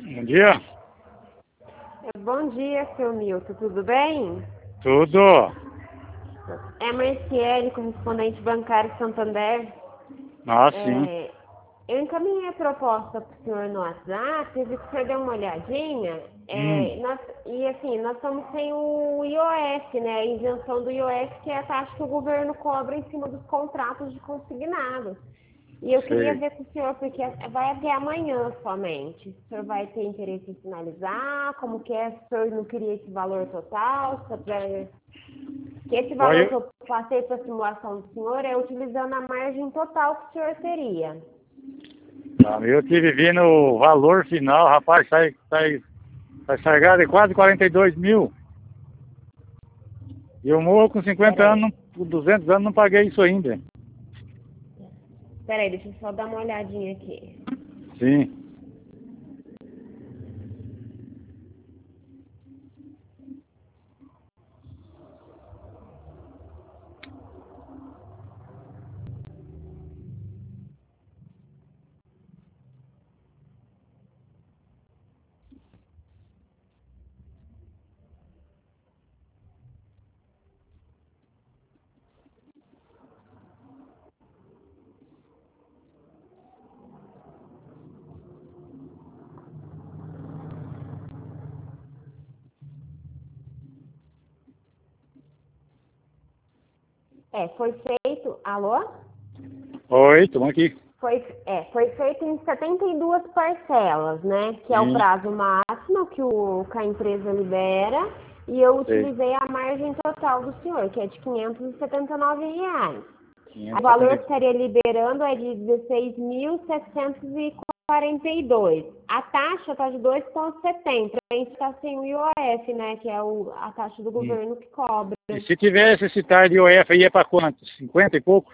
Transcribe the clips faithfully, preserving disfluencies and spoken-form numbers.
Bom dia. Bom dia, seu Milton. Tudo bem? Tudo. É Marciele, correspondente bancário Santander. Ah, sim. É, eu encaminhei a proposta para o senhor no WhatsApp, eu vi que o senhor deu uma olhadinha. Hum, É, nós, e assim, nós estamos sem o I O F, né? A isenção do I O F, que é a taxa que o governo cobra em cima dos contratos de consignado. E eu queria sei. ver com o senhor, porque vai até amanhã somente. O senhor vai ter interesse em finalizar? Como que é? Se o senhor não queria esse valor total? Se tiver- que esse valor que Olha, eu passei para a simulação do senhor é utilizando a margem total que o senhor teria. tá, eu tive vindo o valor final, rapaz, sai, sai, sai sargado de quase quarenta e dois mil. E eu morro com cinquenta Peraí, anos, com duzentos anos, não paguei isso ainda. peraí, deixa eu só dar uma olhadinha aqui. Sim. É, foi feito. Alô? Oi, estamos aqui. Foi, é, foi feito em setenta e duas parcelas, né? Que é o Sim, prazo máximo que, o, que a empresa libera. E eu sei. utilizei a margem total do senhor, que é de quinhentos e setenta e nove reais. O valor que quinhentos e setenta. estaria liberando é de dezesseis mil setecentos e quarenta e dois. A taxa está de dois vírgula setenta. A gente está sem o I O F, né? Que é o, a taxa do Hum. governo que cobra. E se tivesse esse tarde de O F, ia para quanto? cinquenta e pouco?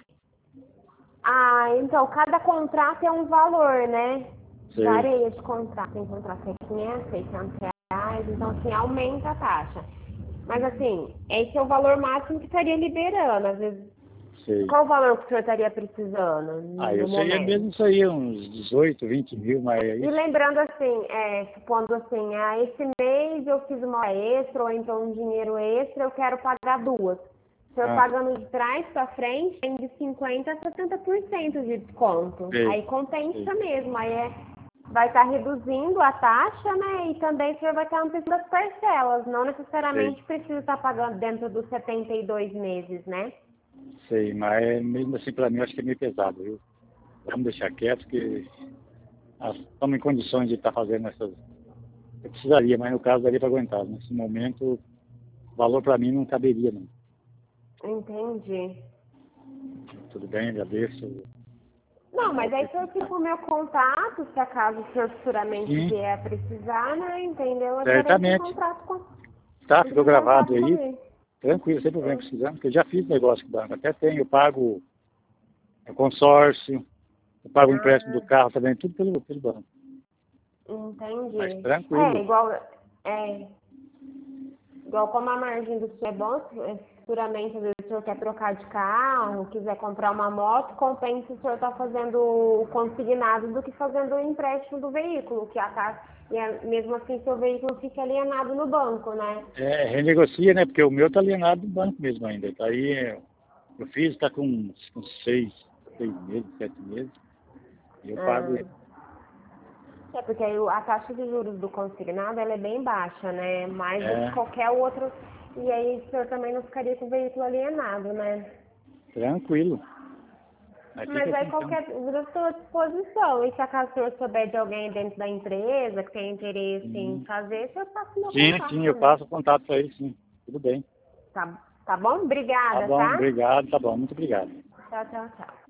Ah, então, cada contrato é um valor, né? Sei, Varia de contrato. Tem contrato que é quinhentos, seiscentos reais, então, assim, aumenta a taxa. Mas, assim, esse é o valor máximo que estaria liberando. Às vezes, sei. qual o valor que o senhor estaria precisando Ah, no eu seria momento? mesmo isso aí, uns dezoito, vinte mil, mas é E isso. lembrando, assim, é, supondo assim, ah, esse mês eu fiz uma extra, ou então um dinheiro extra, eu quero pagar duas. O senhor Ah, pagando de trás para frente, tem de cinquenta a sessenta por cento de desconto. sei, Aí compensa sei. mesmo, aí é, vai estar reduzindo a taxa, né? E também o senhor vai estar ampliando as parcelas. Não Sei. necessariamente precisa estar pagando dentro dos setenta e dois meses, né? Sei, mas é mesmo assim para mim eu acho que é meio pesado, viu? Vamos deixar quieto, porque nós estamos em condições de estar fazendo essas. Eu precisaria, mas no caso daria para aguentar. Nesse momento, o valor para mim não caberia, não. Entendi. Tudo bem, agradeço. Não, Tá mas aí ok. o senhor fica com o meu contato, se acaso o senhor futuramente Sim, vier a precisar, né? Entendeu? Eu entrarei em certamente. contato com, Tá, entre ficou em contato gravado aí. comigo. Tranquilo, sem problema, Hum, precisando, porque eu já fiz negócio com o banco. Até tenho, eu pago o consórcio, eu pago o empréstimo do Ah, carro também, tudo pelo, pelo banco. Mas entendi. É, tranquilo. igual, é, igual como a margem do senhor é bom, se é, futuramente às vezes o senhor quer trocar de carro, quiser comprar uma moto, compensa o senhor estar fazendo o consignado do que fazendo o empréstimo do veículo, que a taxa, e é- mesmo assim seu veículo fica alienado no banco, né? É, renegocia, né? Porque o meu tá alienado do banco mesmo ainda. Tá aí, é, eu fiz, está com uns, uns seis, seis meses, sete meses. E eu pago Ah. ele. É, porque aí o- a taxa de juros do consignado ela é bem baixa, né? Mais do que É, qualquer outro. E aí o senhor também não ficaria com o veículo alienado, né? tranquilo. Aí fica Mas aí assim, então. qualquer dúvida eu estou à disposição. E se acaso o senhor souber de alguém dentro da empresa que tem interesse em Sim, fazer, o senhor passa o meu sim, contato sim, eu também. passo o contato para ele, sim. Tudo bem. Tá, tá bom? Tá Obrigada, bom, tá? obrigado, tá bom, muito obrigado. Tchau, tchau, tchau.